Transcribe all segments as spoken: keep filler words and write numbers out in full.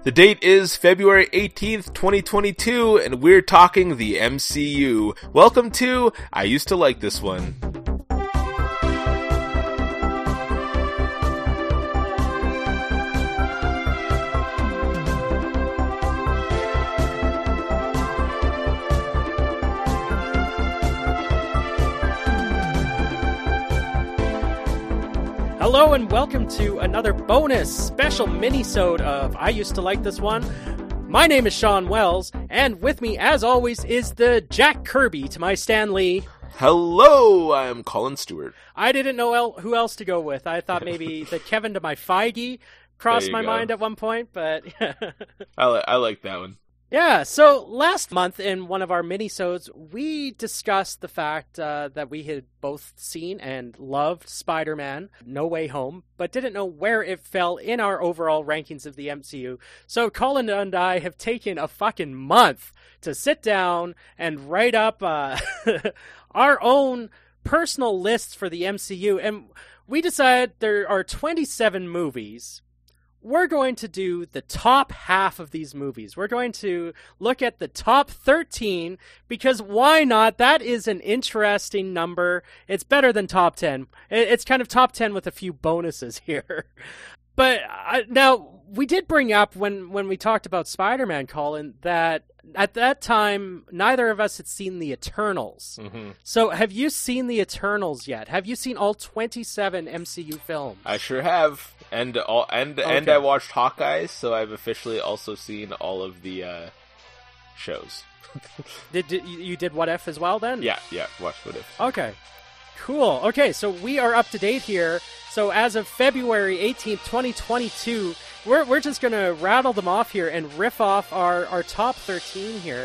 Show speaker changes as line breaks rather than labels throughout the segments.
The date is February eighteenth, twenty twenty-two, and we're talking the M C U. Welcome to I Used to Like This One.
Hello and welcome to another bonus special mini-sode of I Used to Like This One. My name is Sean Wells, and with me, as always, is the Jack Kirby to my Stan Lee.
Hello, I'm Colin Stewart.
I didn't know el- who else to go with. I thought maybe the Kevin to my Feige crossed my go. mind at one point, but...
I, li- I like that one.
Yeah, so last month in one of our mini-sodes, we discussed the fact uh, that we had both seen and loved Spider-Man No Way Home, but didn't know where it fell in our overall rankings of the M C U. So Colin and I have taken a fucking month to sit down and write up uh, our own personal lists for the M C U, and we decided there are twenty-seven movies. We're going to do the top half of these movies. We're going to look at the top thirteen, because why not? That is an interesting number. It's better than top ten. It's kind of top ten with a few bonuses here. But uh, now, we did bring up when, when we talked about Spider-Man, Colin, that at that time, neither of us had seen the Eternals. Mm-hmm. So have you seen the Eternals yet? Have you seen all twenty-seven M C U films?
I sure have. And all, and okay. and I watched Hawkeye, so I've officially also seen all of the uh, shows.
did, did you did What If as well then?
Yeah, yeah, watched What If.
Okay, cool. Okay, so we are up to date here. So as of February eighteenth, twenty twenty-two, we're we're just gonna rattle them off here and riff off our, our top thirteen here.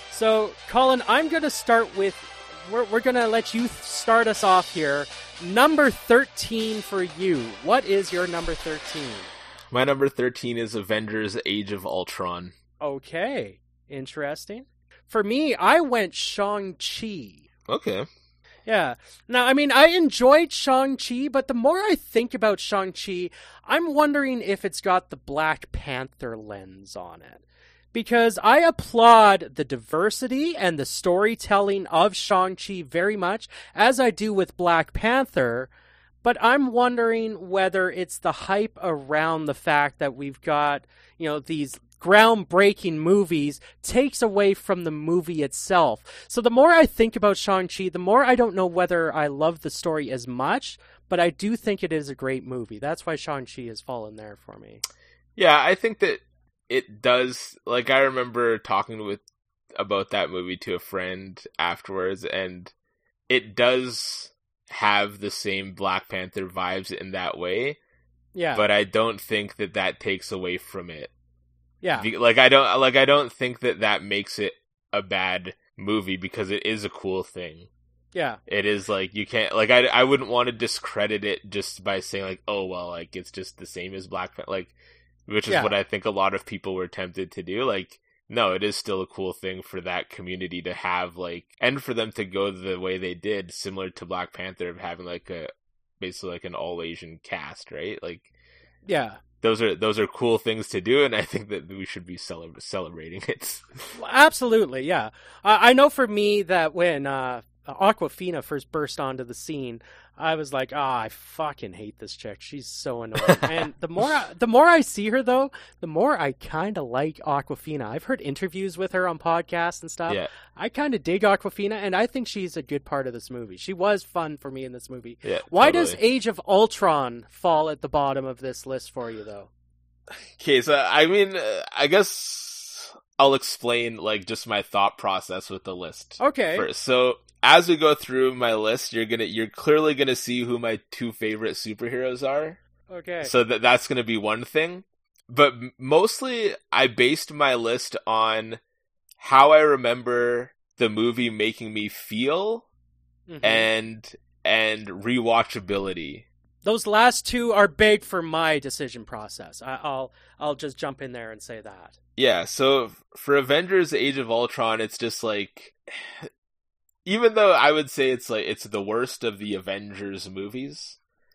So Colin, I'm gonna start with we're we're gonna let you start us off here. Number thirteen for you. What is your number thirteen?
My number thirteen is Avengers Age of Ultron.
Okay. Interesting. For me, I went Shang-Chi.
Okay.
Yeah. Now, I mean, I enjoyed Shang-Chi, but the more I think about Shang-Chi, I'm wondering if it's got the Black Panther lens on it. Because I applaud the diversity and the storytelling of Shang-Chi very much, as I do with Black Panther, but I'm wondering whether it's the hype around the fact that we've got, you know, these groundbreaking movies takes away from the movie itself. So the more I think about Shang-Chi, the more I don't know whether I love the story as much, but I do think it is a great movie. That's why Shang-Chi has fallen there for me.
Yeah, I think that it does, like, I remember talking with about that movie to a friend afterwards, and it does have the same Black Panther vibes in that way.
Yeah.
But I don't think that that takes away from it.
Yeah.
Like, I don't, like, I don't think that that makes it a bad movie, because it is a cool thing.
Yeah.
It is, like, you can't, like, I, I wouldn't want to discredit it just by saying, like, oh, well, like, it's just the same as Black Panther, like, which is yeah. what I think a lot of people were tempted to do. Like, no, it is still a cool thing for that community to have, like, and for them to go the way they did, similar to Black Panther, of having, like, a, basically, like, an all-Asian cast, right? Like,
yeah. Those
are, those are cool things to do, and I think that we should be cele- celebrating it.
Absolutely, yeah. Uh, I know for me that when, uh, Awkwafina first burst onto the scene, I was like, ah, oh, I fucking hate this chick. She's so annoying. And the more I, the more I see her, though, the more I kind of like Awkwafina. I've heard interviews with her on podcasts and stuff.
Yeah.
I kind of dig Awkwafina, and I think she's a good part of this movie. She was fun for me in this movie.
Yeah,
Why
totally.
does Age of Ultron fall at the bottom of this list for you, though?
Okay, so, I mean, uh, I guess I'll explain, like, just my thought process with the list.
Okay.
First. So, as we go through my list, you're gonna you're clearly gonna see who my two favorite superheroes are.
Okay.
So that that's gonna be one thing, but mostly I based my list on how I remember the movie making me feel, mm-hmm. and and rewatchability.
Those last two are big for my decision process. I, I'll I'll just jump in there and say that.
Yeah. So for Avengers: Age of Ultron, it's just like. Even though I would say it's like it's the worst of the Avengers movies,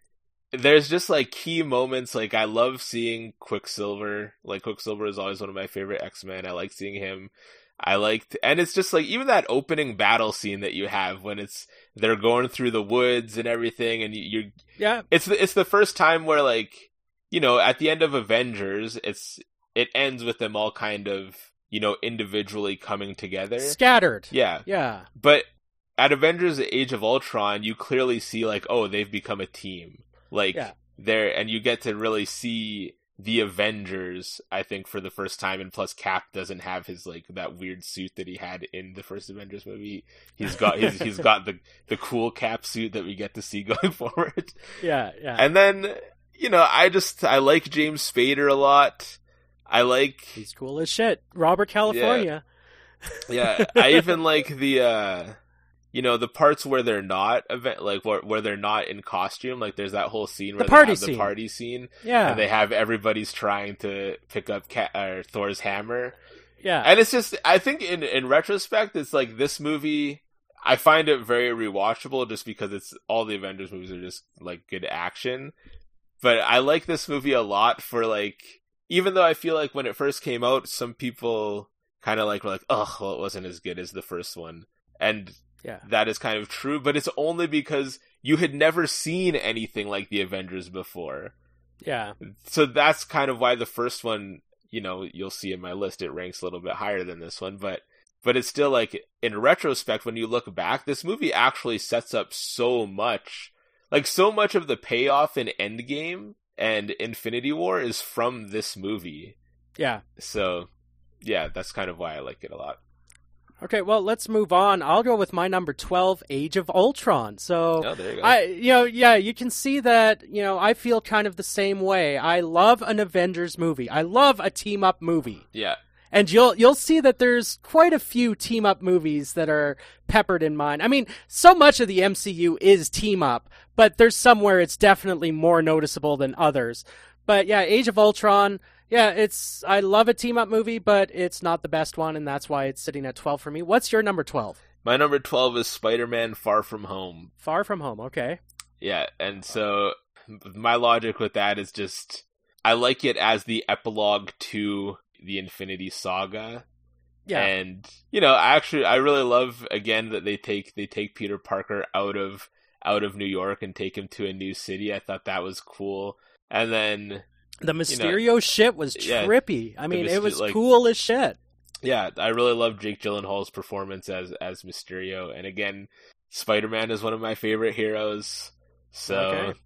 there's just like key moments. Like I love seeing Quicksilver. Like Quicksilver is always one of my favorite X-Men. I like seeing him. I liked, and it's just like even that opening battle scene that you have when it's they're going through the woods and everything, and you, you're
yeah,
it's the, it's the first time where like you know at the end of Avengers, it's it ends with them all kind of you know individually coming together,
scattered.
Yeah,
yeah.
But at Avengers: Age of Ultron, you clearly see like oh they've become a team, like
yeah.
they're and you get to really see the Avengers, I think, for the first time, and plus Cap doesn't have his like that weird suit that he had in the first Avengers movie. He's got he's, he's got the the cool Cap suit that we get to see going forward.
Yeah, yeah.
And then you know, I just I like James Spader a lot. I like
he's cool as shit. Robert California.
Yeah, yeah. I even like the uh you know, the parts where they're not event, like where, where they're not in costume, like there's that whole scene where
the party
they have
scene.
the party scene,
yeah,
and they have everybody's trying to pick up Cat, or Thor's hammer,
yeah,
and it's just, I think in in retrospect, it's like this movie, I find it very rewatchable just because it's all the Avengers movies are just like good action, but I like this movie a lot for like, even though I feel like when it first came out, some people kind of like were like, oh, well, it wasn't as good as the first one, and
yeah,
that is kind of true, but it's only because you had never seen anything like the Avengers before.
Yeah.
So that's kind of why the first one, you know, you'll see in my list, it ranks a little bit higher than this one, but but it's still like, in retrospect, when you look back, this movie actually sets up so much. Like, so much of the payoff in Endgame and Infinity War is from this movie.
Yeah.
So, yeah, that's kind of why I like it a lot.
Okay, well, let's move on. I'll go with my number twelve, Age of Ultron. So,
oh, there you go.
I, you know, yeah, you can see that, you know, I feel kind of the same way. I love an Avengers movie. I love a team-up movie.
Yeah.
And you'll you'll see that there's quite a few team-up movies that are peppered in mine. I mean, so much of the M C U is team-up, but there's somewhere it's definitely more noticeable than others. But yeah, Age of Ultron... Yeah, it's. I love a team-up movie, but it's not the best one, and that's why it's sitting at twelve for me. What's your number twelve?
My number twelve is Spider-Man Far From Home.
Far From Home, okay.
Yeah, and so my logic with that is just, I like it as the epilogue to the Infinity Saga.
Yeah.
And, you know, actually, I really love, again, that they take they take Peter Parker out of out of New York and take him to a new city. I thought that was cool. And then...
The Mysterio you know, shit was trippy. Yeah, I mean, Myster- it was like, cool as shit.
Yeah, I really love Jake Gyllenhaal's performance as as Mysterio. And again, Spider-Man is one of my favorite heroes. So okay.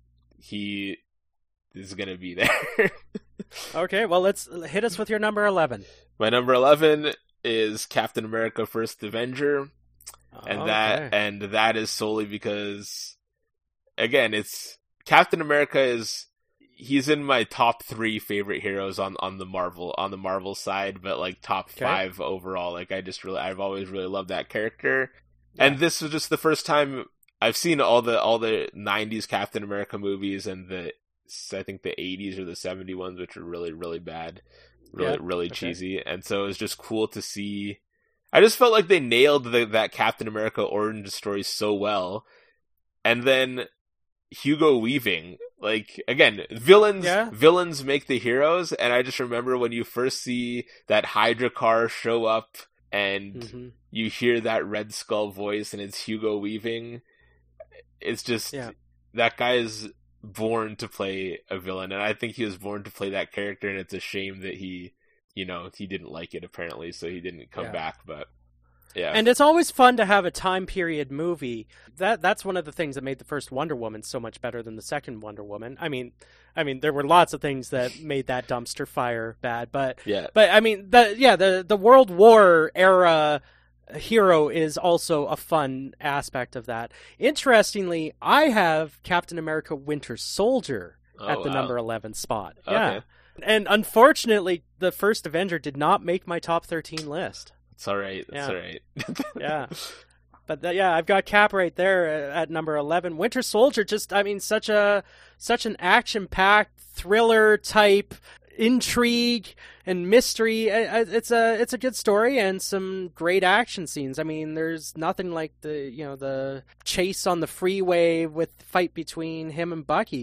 He is going to be there.
Okay, well, let's hit us with your number eleven.
My number eleven is Captain America First Avenger. And
okay.
that and that is solely because, again, it's Captain America is... He's in my top three favorite heroes on, on the Marvel on the Marvel side, but like top okay. five overall. Like I just really, I've always really loved that character, yeah. And this was just the first time I've seen all the all the nineties Captain America movies and the I think the eighties or the seventies ones, which are really really bad, really yeah. really okay. cheesy, and so it was just cool to see. I just felt like they nailed the, that Captain America origin story so well, and then Hugo Weaving. Like, again, villains yeah. villains make the heroes, and I just remember when you first see that Hydra car show up, and mm-hmm. you hear that Red Skull voice, and it's Hugo Weaving, it's just, yeah. that guy is born to play a villain, and I think he was born to play that character, and it's a shame that he, you know, he didn't like it, apparently, so he didn't come yeah. back, but... Yeah.
And it's always fun to have a time period movie. That that's one of the things that made the first Wonder Woman so much better than the second Wonder Woman. I mean, I mean there were lots of things that made that dumpster fire bad, but
yeah.
but I mean the yeah, the the World War era hero is also a fun aspect of that. Interestingly, I have Captain America Winter Soldier oh, at the wow. number eleven spot.
Okay.
Yeah. And unfortunately, the first Avenger did not make my top thirteen list.
It's all right. That's
yeah.
all right.
Yeah. But the, yeah, I've got Cap right there at number eleven. Winter Soldier, just, I mean, such a such an action-packed thriller type intrigue and mystery. It's a it's a good story and some great action scenes. I mean, there's nothing like the, you know, the chase on the freeway with the fight between him and Bucky.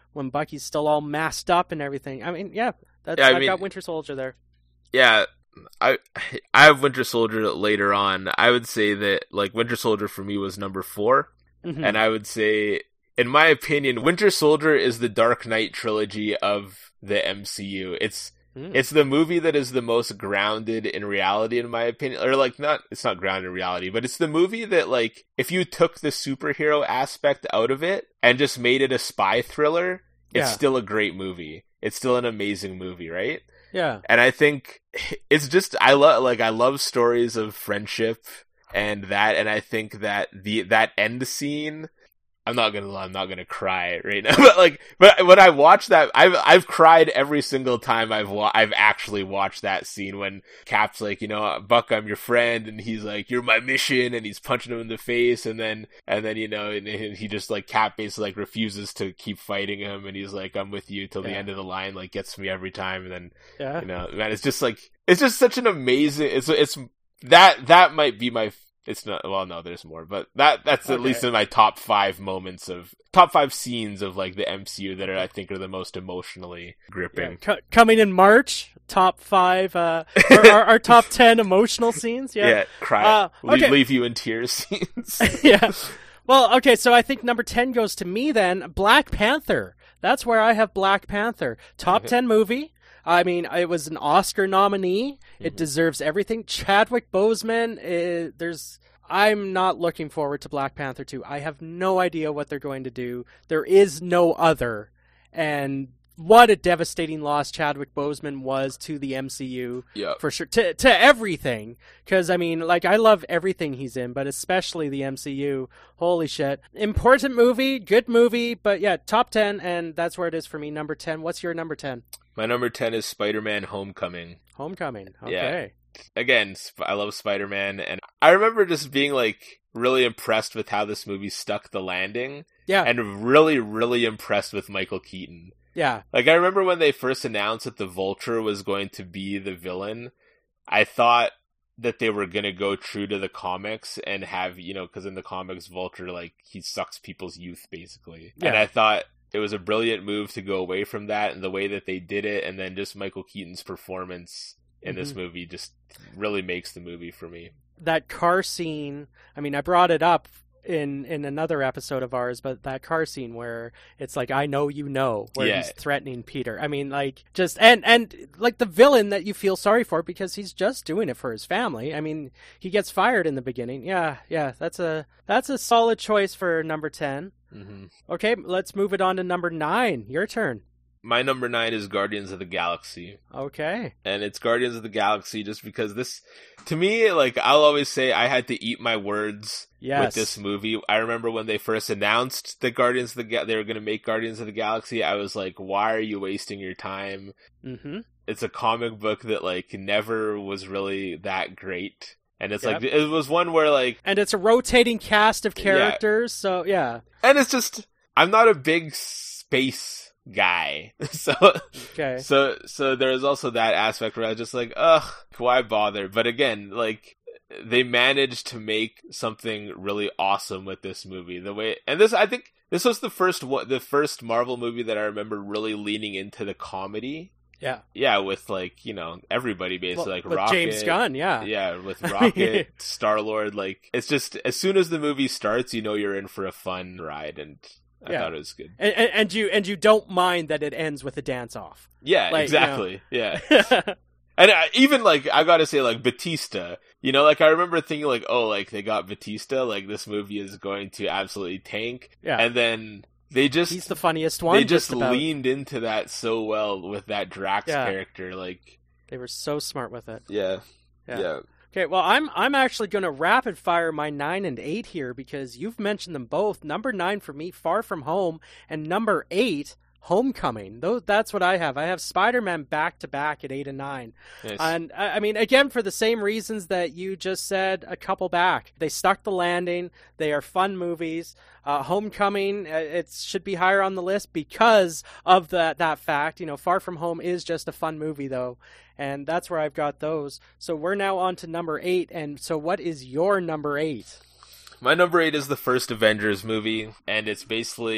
when Bucky's still all masked up and everything. I mean, yeah, that's,
yeah I
I've
mean,
got Winter Soldier there.
Yeah, I I have Winter Soldier later on. I would say that like Winter Soldier for me was number four, mm-hmm. and I would say, in my opinion, Winter Soldier is the Dark Knight trilogy of the M C U. It's mm. it's the movie that is the most grounded in reality, in my opinion, or like not. It's not grounded in reality, but it's the movie that like if you took the superhero aspect out of it and just made it a spy thriller, it's yeah. still a great movie. It's still an amazing movie, right?
Yeah.
And I think it's just, I love, like, I love stories of friendship and that, and I think that the, that end scene, I'm not gonna lie, I'm not gonna cry right now, but like, but when I watch that, I've, I've cried every single time I've, wa- I've actually watched that scene when Cap's like, you know, Buck, I'm your friend, and he's like, you're my mission, and he's punching him in the face, and then, and then, you know, and he just like, Cap basically like refuses to keep fighting him, and he's like, I'm with you till the yeah. end of the line, like, gets me every time, and then, yeah. you know, man, it's just like, it's just such an amazing, it's, it's, that, that might be my It's not, well, no, there's more, but that, that's okay. at least in my top five moments of, top five scenes of, like, the M C U that are, I think, are the most emotionally gripping.
Yeah. C- coming in March, top five, uh, our, our, our top ten emotional scenes, yeah.
Yeah, cry, uh, okay. leave, leave you in tears scenes.
Yeah. Well, okay, so I think number ten goes to me then, Black Panther. That's where I have Black Panther. Top ten movie. I mean, it was an Oscar nominee. It mm-hmm. deserves everything. Chadwick Boseman, uh, there's... I'm not looking forward to Black Panther two. I have no idea what they're going to do. There is no other. And what a devastating loss Chadwick Boseman was to the M C U.
Yep.
For sure. To, to everything. Because, I mean, like, I love everything he's in, but especially the M C U. Holy shit. Important movie, good movie, but yeah, top ten, and that's where it is for me. Number ten. What's your number ten?
My number ten is Spider-Man Homecoming.
Homecoming. Okay.
Yeah. Again, I love Spider-Man, and I remember just being, like, really impressed with how this movie stuck the landing.
Yeah.
And really, really impressed with Michael Keaton.
Yeah.
Like, I remember when they first announced that the Vulture was going to be the villain, I thought that they were going to go true to the comics and have, you know, because in the comics, Vulture, like, he sucks people's youth, basically. Yeah. And I thought it was a brilliant move to go away from that, and the way that they did it, and then just Michael Keaton's performance in mm-hmm. this movie just really makes the movie for me.
That car scene, I mean, I brought it up in in another episode of ours, but that car scene where it's like, I know you know, where yeah. he's threatening Peter. I mean, like, just, and, and, like, the villain that you feel sorry for because he's just doing it for his family. I mean, he gets fired in the beginning. Yeah, yeah, that's a, that's a solid choice for number ten.
Mm-hmm.
Okay, let's move it on to number nine. Your turn.
My number nine is Guardians of the Galaxy.
Okay.
And it's Guardians of the Galaxy just because this, to me, like, I'll always say I had to eat my words yes. with this movie. I remember when they first announced that Guardians of the Ga- they were going to make Guardians of the Galaxy, I was like, why are you wasting your time?
Mm-hmm.
It's a comic book that, like, never was really that great. And it's
yep.
like, it was one where, like...
And it's a rotating cast of characters, yeah. so, yeah.
And it's just, I'm not a big space guy. so,
okay.
so, so there's also that aspect where I was just like, ugh, why bother? But again, like, they managed to make something really awesome with this movie. The way, and this, I think, this was the first, the first Marvel movie that I remember really leaning into the comedy.
Yeah.
Yeah, with, like, you know, everybody basically, well, like
with
Rocket.
James Gunn, yeah.
Yeah, with Rocket, Star-Lord, like, it's just, as soon as the movie starts, you know you're in for a fun ride, and I yeah. thought it was good.
And, and, and you and you don't mind that it ends with a dance-off.
Yeah,
like,
exactly,
you know.
yeah. And I, even, like, I gotta say, like, Batista, you know, like, I remember thinking, like, oh, like, they got Batista, like, this movie is going to absolutely tank.
Yeah.
And then... They just
He's the funniest one.
They just,
just
leaned into that so well with that Drax
yeah.
character. Like
they were so smart with it.
Yeah. Yeah. yeah.
Okay, well I'm I'm actually gonna rapid fire my nine and eight here because you've mentioned them both. Number nine for me, Far From Home, and number eight, Homecoming. Those, that's what I have. I have Spider-Man back to back at eight and nine.
Nice.
And I, I mean, again, for the same reasons that you just said a couple back. They stuck the landing. They are fun movies. Uh, Homecoming, it should be higher on the list because of that, that fact. You know, Far From Home is just a fun movie, though. And that's where I've got those. So we're now on to number eight. And so what is your number eight?
My number eight is the first Avengers movie. And it's basically...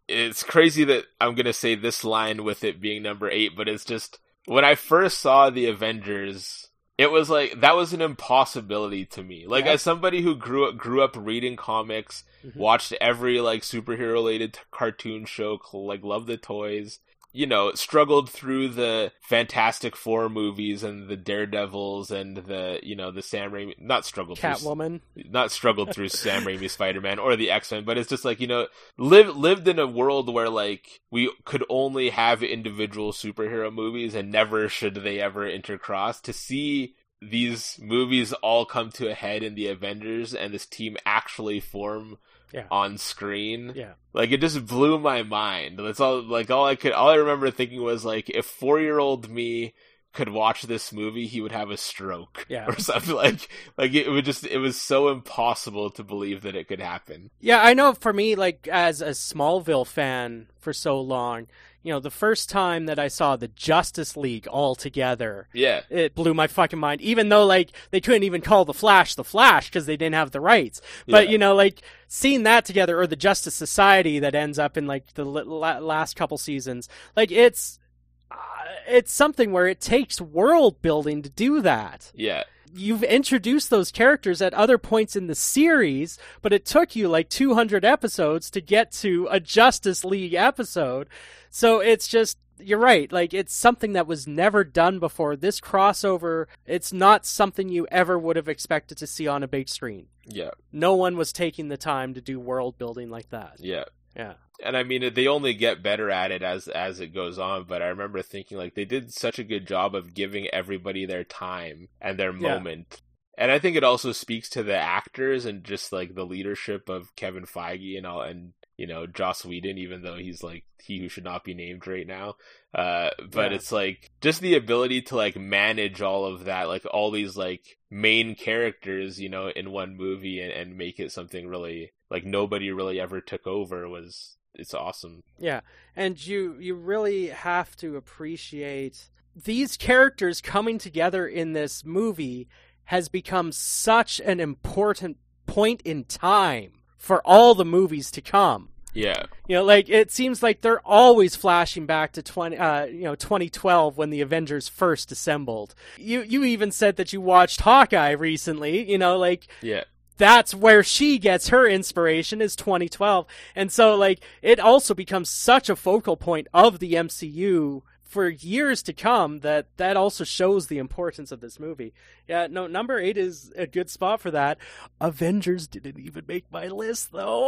it's crazy that I'm gonna say this line with it being number eight, but it's just, when I first saw the Avengers, it was like, that was an impossibility to me. Like, yeah. as somebody who grew up, grew up reading comics, mm-hmm. watched every, like, superhero-related cartoon show, like, loved the toys, you know, struggled through the Fantastic Four movies and the Daredevils and the, you know, the Sam Raimi, not struggled
Catwoman.
through, not struggled through Sam Raimi Spider-Man or the X-Men, but it's just like, you know, live, lived in a world where, like, we could only have individual superhero movies and never should they ever intercross. To see these movies all come to a head in the Avengers and this team actually form yeah. on screen.
Yeah.
Like, it just blew my mind. That's all, like, all I could, all I remember thinking was, like, if four-year-old me could watch this movie, he would have a stroke.
Yeah.
Or something. Like, like, it would just, it was so impossible to believe that it could happen.
Yeah, I know for me, like, as a Smallville fan for so long, you know, the first time that I saw the Justice League all together,
yeah, it
blew my fucking mind. Even though, like, they couldn't even call the Flash the Flash because they didn't have the rights. But, yeah. you know, like, seeing that together, or the Justice Society that ends up in, like, the la- last couple seasons, like, it's, uh, it's something where it takes world building to do that.
Yeah.
You've introduced those characters at other points in the series, but it took you like two hundred episodes to get to a Justice League episode. So it's just, you're right, like, it's something that was never done before. This crossover, it's not something you ever would have expected to see on a big screen.
Yeah.
No one was taking the time to do world building like that.
Yeah.
Yeah.
And I mean, they only get better at it as as it goes on, but I remember thinking, like, they did such a good job of giving everybody their time and their
yeah.
moment. And I think it also speaks to the actors and just, like, the leadership of Kevin Feige and all, and, you know, Joss Whedon, even though he's, like, he who should not be named right now. Uh, but yeah. it's, like, just the ability to, like, manage all of that, like, all these, like, main characters, you know, in one movie and, and make it something really, like, nobody really ever took over was... It's awesome.
Yeah, and you you really have to appreciate these characters coming together in this movie has become such an important point in time for all the movies to come.
Yeah.
You know, like, it seems like they're always flashing back to twenty, uh, you know, twenty twelve when the Avengers first assembled. You you even said that you watched Hawkeye recently, you know, like...
Yeah.
That's where she gets her inspiration, is twenty twelve. And so, like, it also becomes such a focal point of the M C U for years to come that that also shows the importance of this movie. Yeah, no, number eight is a good spot for that. Avengers didn't even make my list, though.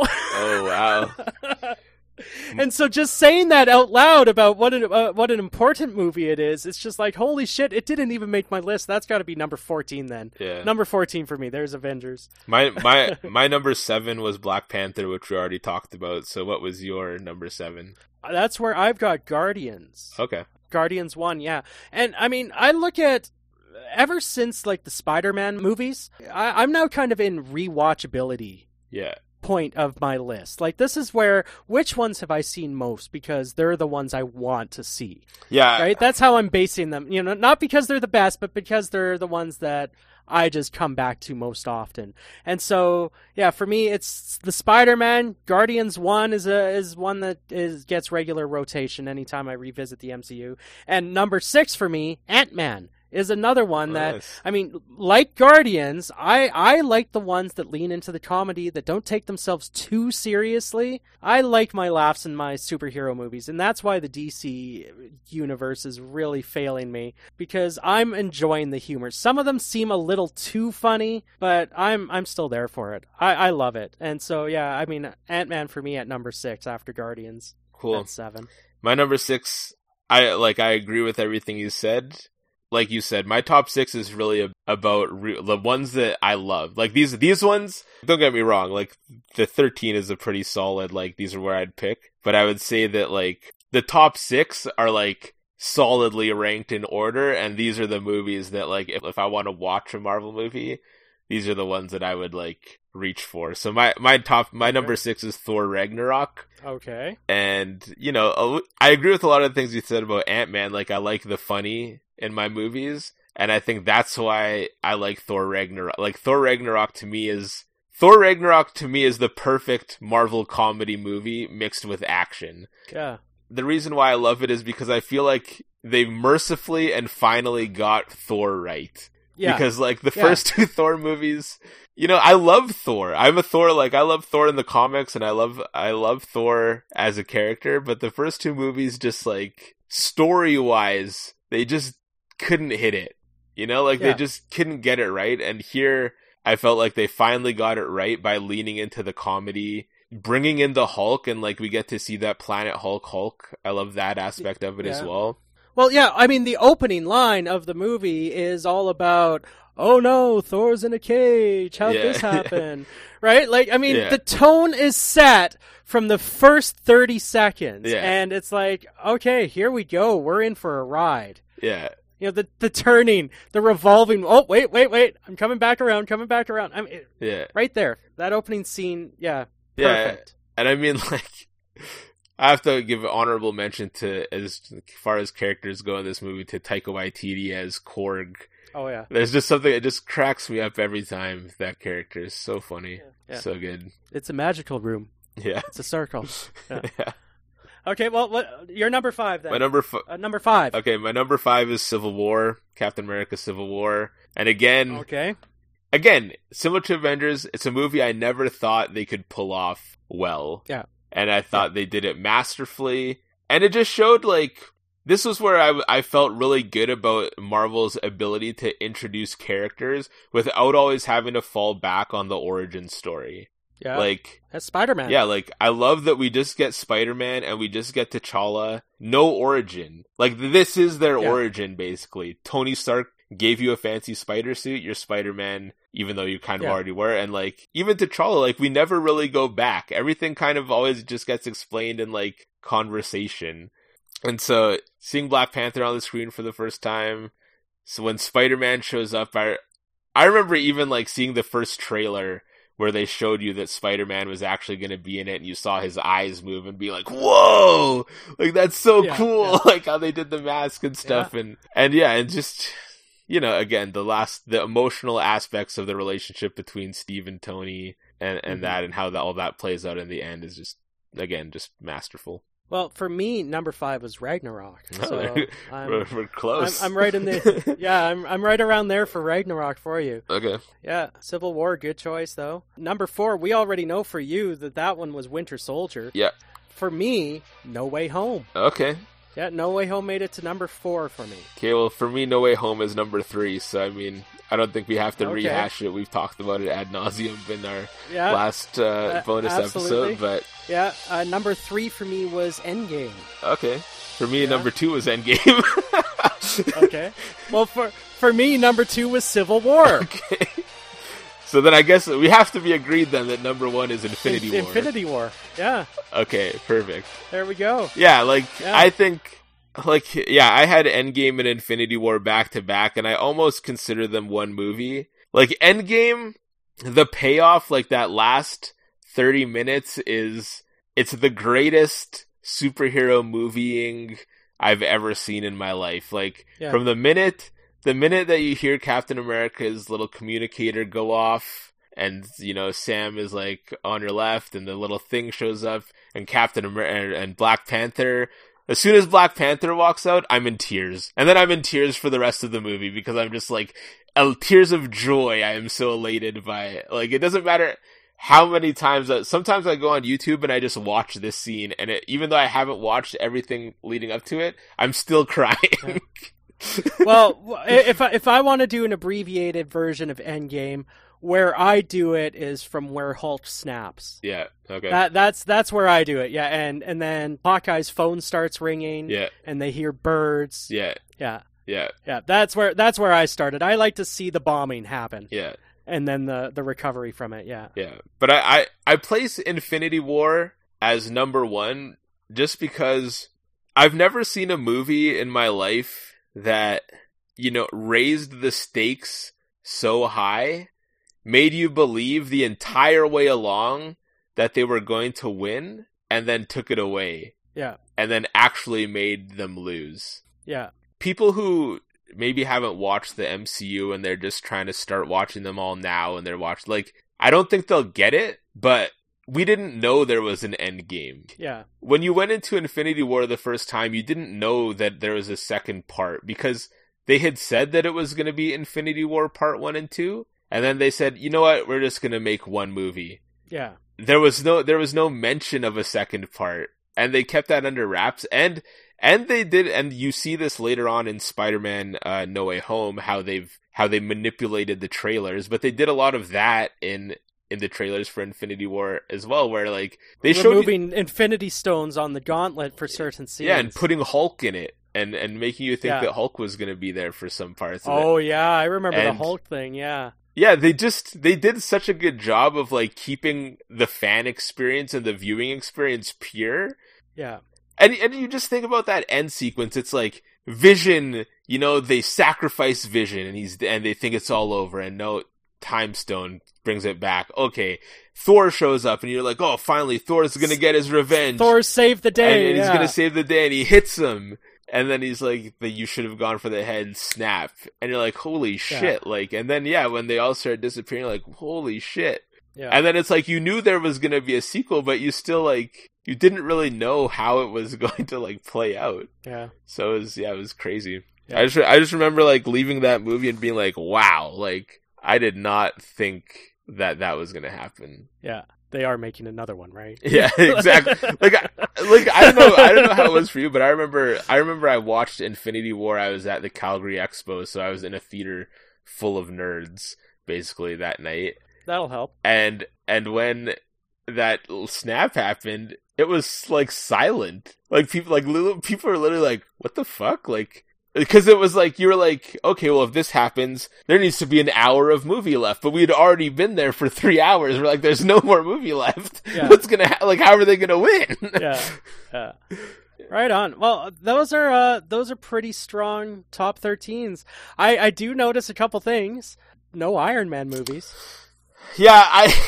Oh, wow.
And so just saying that out loud about what an, uh, what an important movie it is, it's just like, holy shit, it didn't even make my list. That's got to be number fourteen then.
Yeah.
Number fourteen for me. There's Avengers.
My my my number seven was Black Panther, which we already talked about. So what was your number seven?
That's where I've got Guardians.
Okay.
Guardians one, yeah. And I mean, I look at, ever since like the Spider-Man movies, I, I'm now kind of in rewatchability.
Yeah.
Point of my list. Like, this is where, which ones have I seen most, because they're the ones I want to see.
Yeah.
Right? That's how I'm basing them. You know, not because they're the best, but because they're the ones that I just come back to most often. And so, yeah, for me, it's the Spider-Man. Guardians one is a, is one that is, gets regular rotation anytime I revisit the M C U. And number six for me, Ant-Man, is another one that,
nice.
I mean, like Guardians, I, I like the ones that lean into the comedy, that don't take themselves too seriously. I like my laughs in my superhero movies, and that's why the D C universe is really failing me, because I'm enjoying the humor. Some of them seem a little too funny, but I'm I'm still there for it. I, I love it. And so, yeah, I mean, Ant-Man for me at number six after Guardians.
Cool.
At seven.
My number six, I like, I agree with everything you said. Like you said, my top six is really about re- the ones that I love. Like, these these ones, don't get me wrong, like, the thirteen is a pretty solid, like, these are where I'd pick. But I would say that, like, the top six are, like, solidly ranked in order, and these are the movies that, like, if, if I want to watch a Marvel movie, these are the ones that I would, like, reach for. So my, my top, my number six is Thor Ragnarok.
Okay.
And, you know, I agree with a lot of the things you said about Ant-Man. Like, I like the funny in my movies, and I think that's why I like Thor Ragnarok. Like, Thor Ragnarok to me is Thor Ragnarok to me is the perfect Marvel comedy movie mixed with action.
Yeah.
The reason why I love it is because I feel like they mercifully and finally got Thor right. Yeah. Because, like, the yeah. first two Thor movies, you know, I love Thor. I'm a Thor, like, I love Thor in the comics, and I love, I love Thor as a character, but the first two movies just, like, story-wise, they just couldn't hit it. You know, like, yeah. they just couldn't get it right, and here, I felt like they finally got it right by leaning into the comedy, bringing in the Hulk, and, like, we get to see that Planet Hulk Hulk. I love that aspect of it yeah. as well.
Well, yeah, I mean, the opening line of the movie is all about, oh no, Thor's in a cage, how'd yeah. this happen? Right? Like, I mean, yeah. the tone is set from the first thirty seconds, yeah. and it's like, okay, here we go, we're in for a ride.
Yeah.
You know, the the turning, the revolving, oh, wait, wait, wait, I'm coming back around, coming back around. I mean,
yeah.
right there, that opening scene, yeah, perfect.
Yeah, and I mean, like... I have to give an honorable mention to, as far as characters go in this movie, to Taika Waititi as Korg.
Oh, yeah.
There's just something that just cracks me up every time. That character is so funny. Yeah. Yeah. So good.
It's a magical room.
Yeah.
It's a circle. Yeah. yeah. Okay, well, what, your number five then.
My number, f-
uh, number five.
Okay, my number five is Civil War, Captain America Civil War. And again...
Okay.
Again, similar to Avengers, it's a movie I never thought they could pull off well.
Yeah.
And I thought they did it masterfully. And it just showed, like, this was where I, I felt really good about Marvel's ability to introduce characters without always having to fall back on the origin story.
Yeah.
Like,
that's Spider-Man.
Yeah, like, I love that we just get Spider-Man and we just get T'Challa. No origin. Like, this is their yeah. origin, basically. Tony Stark gave you a fancy spider suit, you're Spider-Man, even though you kind of yeah. already were. And, like, even T'Challa, like, we never really go back. Everything kind of always just gets explained in, like, conversation. And so, seeing Black Panther on the screen for the first time, so when Spider-Man shows up, I, I remember even, like, seeing the first trailer where they showed you that Spider-Man was actually going to be in it, and you saw his eyes move and be like, whoa! Like, that's so yeah, cool! Yeah. Like, how they did the mask and stuff. Yeah. And, and yeah, and just... You know, again, the last, the emotional aspects of the relationship between Steve and Tony and, and mm-hmm. that and how that, all that plays out in the end is just, again, just masterful.
Well, for me, number five was Ragnarok. So I'm,
we're, we're close.
I'm, I'm right in the, yeah, I'm I'm right around there for Ragnarok for you.
Okay.
Yeah, Civil War, good choice though. Number four, we already know for you that that one was Winter Soldier.
Yeah.
For me, No Way Home.
Okay.
Yeah, No Way Home made it to number four for me.
Okay, well, for me, No Way Home is number three, so I mean, I don't think we have to okay. rehash it. We've talked about it ad nauseum in our yeah,
uh,
last uh, bonus
absolutely.
episode, but...
Yeah, uh, number three for me was Endgame.
Okay. For me, yeah. number two was Endgame.
Okay. Well, for, for me, number two was Civil War.
Okay. So then I guess we have to be agreed then that number one is Infinity War.
Infinity War, yeah.
Okay, perfect.
There we go.
Yeah, like, yeah. I think, like, yeah, I had Endgame and Infinity War back to back, and I almost consider them one movie. Like, Endgame, the payoff, like, that last thirty minutes is, it's the greatest superhero movieing I've ever seen in my life. Like, yeah. from the minute... The minute that you hear Captain America's little communicator go off, and, you know, Sam is, like, on your left, and the little thing shows up, and Captain America and Black Panther, as soon as Black Panther walks out, I'm in tears. And then I'm in tears for the rest of the movie, because I'm just, like, uh, tears of joy. I am so elated by it. Like, it doesn't matter how many times, I, sometimes I go on YouTube and I just watch this scene, and it, even though I haven't watched everything leading up to it, I'm still crying.
Yeah. Well, if I, if I want to do an abbreviated version of Endgame, where I do it is from where Hulk snaps.
Yeah, okay.
That that's that's where I do it. Yeah, and and then Hawkeye's phone starts ringing.
Yeah,
and they hear birds.
Yeah,
yeah,
yeah,
yeah. That's where that's where I started. I like to see the bombing happen.
Yeah,
and then the the recovery from it. Yeah,
yeah. But I I, I place Infinity War as number one just because I've never seen a movie in my life that, you know, raised the stakes so high, made you believe the entire way along that they were going to win, and then took it away.
Yeah.
And then actually made them lose.
Yeah.
People who maybe haven't watched the M C U and they're just trying to start watching them all now, and they're watching, like, I don't think they'll get it, but we didn't know there was an end game.
Yeah.
When you went into Infinity War the first time, you didn't know that there was a second part because they had said that it was going to be Infinity War Part one and two, and then they said, you know what, we're just going to make one movie.
Yeah.
There was no there was no mention of a second part, and they kept that under wraps, and and they did, and you see this later on in Spider-Man uh, No Way Home, how they've how they manipulated the trailers, but they did a lot of that in in the trailers for Infinity War as well, where like they showed
removing you... Infinity Stones on the gauntlet for certain scenes.
Yeah, and putting Hulk in it, and, and making you think
yeah.
that Hulk was going to be there for some parts of
oh,
it.
Oh yeah, I remember
and,
the Hulk thing, yeah.
Yeah, they just, they did such a good job of like keeping the fan experience and the viewing experience pure.
Yeah.
And and you just think about that end sequence, it's like, Vision, you know, they sacrifice Vision, and he's, and they think it's all over, and no, Time Stone brings it back. Okay, Thor shows up, and you're like, oh, finally, Thor's gonna get his revenge.
Thor saved the day,
and, and
yeah.
he's gonna save the day, and he hits him, and then he's like, you should have gone for the head, snap, and you're like, holy shit, yeah. like, and then, yeah, when they all start disappearing, you're like, holy shit.
Yeah.
And then it's like, you knew there was gonna be a sequel, but you still, like, you didn't really know how it was going to, like, play out.
Yeah.
So it was, yeah, it was crazy.
Yeah.
I just, I just remember, like, leaving that movie and being like, wow, like, I did not think that that was going to happen.
Yeah. They are making another one, right?
Yeah, exactly. like, I, like, I don't know, I don't know how it was for you, but I remember, I remember I watched Infinity War. I was at the Calgary Expo, so I was in a theater full of nerds, basically, that night.
That'll help.
And, and when that snap happened, it was like silent. Like people, like little people are literally like, "What the fuck?" Like, because it was like you were like, "Okay, well, if this happens, there needs to be an hour of movie left." But we had already been there for three hours. We're like, "There's no more movie left.
Yeah.
What's gonna ha- like? How are they gonna win?"
yeah, yeah. Right on. Well, those are uh, those are pretty strong top thirteens. I I do notice a couple things. No Iron Man movies.
Yeah, I.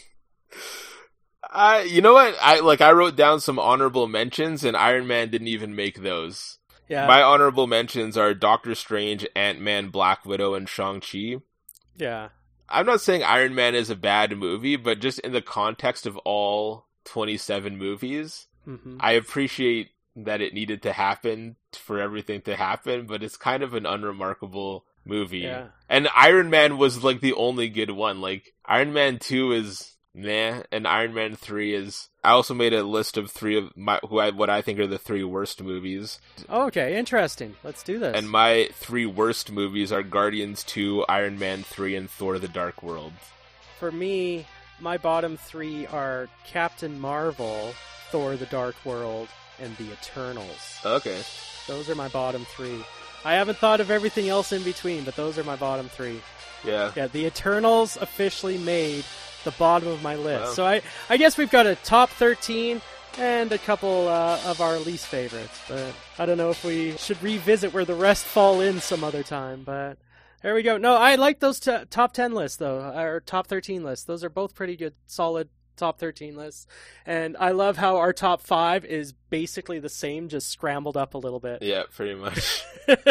I, you know what? I like. I wrote down some honorable mentions, and Iron Man didn't even make those.
Yeah.
My honorable mentions are Doctor Strange, Ant-Man, Black Widow, and Shang-Chi.
Yeah.
I'm not saying Iron Man is a bad movie, but just in the context of all twenty-seven movies,
mm-hmm.
I appreciate that it needed to happen for everything to happen, but it's kind of an unremarkable movie.
Yeah.
And Iron Man was like the only good one. Like Iron Man two is nah, and Iron Man three is. I also made a list of three of my who I what I think are the three worst movies.
Okay, interesting. Let's do this.
And my three worst movies are Guardians two, Iron Man three, and Thor: The Dark World.
For me, my bottom three are Captain Marvel, Thor: The Dark World, and The Eternals.
Okay.
Those are my bottom three. I haven't thought of everything else in between, but those are my bottom three.
Yeah.
Yeah, The Eternals officially made the bottom of my list.
Wow.
So I, I guess we've got a top thirteen and a couple uh, of our least favorites. But I don't know if we should revisit where the rest fall in some other time. But there we go. No, I like those t- top ten lists, though, or top thirteen lists. Those are both pretty good, solid top thirteen lists. And I love how our top five is basically the same, just scrambled up a little bit.
Yeah, pretty much.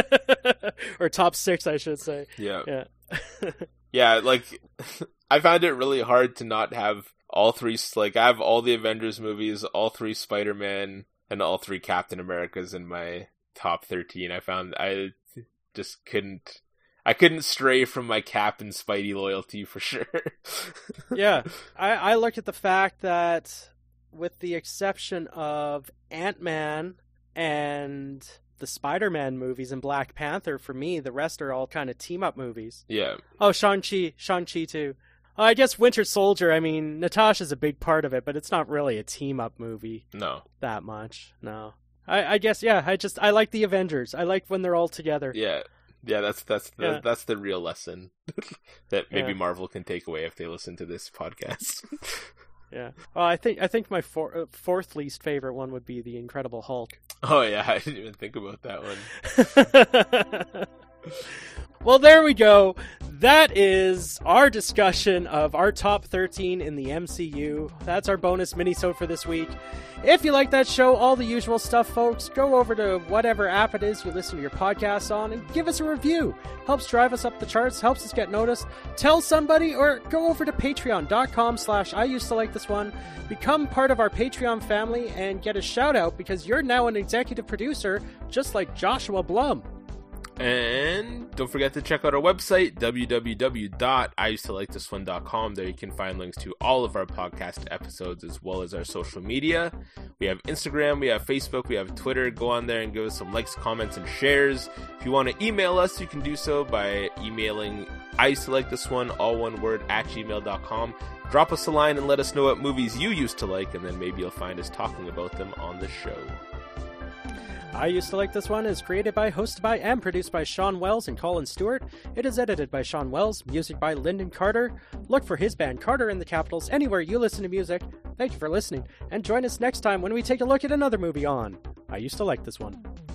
Or top six, I should say.
Yeah.
Yeah.
Yeah, like, I found it really hard to not have all three, like, I have all the Avengers movies, all three Spider-Man, and all three Captain Americas in my top thirteen. I found I just couldn't, I couldn't stray from my Cap and Spidey loyalty for sure.
Yeah, I, I looked at the fact that with the exception of Ant-Man and the Spider-Man movies and Black Panther, for me, the rest are all kind of team-up movies.
Yeah.
Oh, Shang-Chi. Shang-Chi, too. Oh, I guess Winter Soldier, I mean, Natasha's a big part of it, but it's not really a team-up movie.
No.
That much, no. I, I guess, yeah, I just, I like the Avengers. I like when they're all together.
Yeah. Yeah, that's that's the,
Yeah.
that's the real lesson that maybe
Yeah.
Marvel can take away if they listen to this podcast.
Yeah. Well, I think I think my four, uh, fourth least favorite one would be the Incredible Hulk.
Oh yeah, I didn't even think about that one.
Well, there we go. that is our discussion of our top thirteen in the M C U. That's our bonus mini-sode for this week. If you like that show, all the usual stuff, folks, go over to whatever app it is you listen to your podcasts on and give us a review. Helps drive us up the charts, helps us get noticed. Tell somebody, or go over to patreon.com slash I used to like this one. Become part of our Patreon family and get a shout out because you're now an executive producer, just like Joshua Blum.
And don't forget to check out our website, w w w dot I used to like this one dot com. There you can find links to all of our podcast episodes as well as our social media. We have Instagram, we have Facebook, we have Twitter. Go on there and give us some likes, comments, and shares. If you want to email us, you can do so by emailing I used to like this one, all one word, at gmail dot com. Drop us a line and let us know what movies you used to like, and then maybe you'll find us talking about them on the show.
I Used to Like This One is created by, hosted by, and produced by Sean Wells and Colin Stewart. It is edited by Sean Wells, music by Lyndon Carter. Look for his band Carter in the Capitals anywhere you listen to music. Thank you for listening, and join us next time when we take a look at another movie on I Used to Like This One.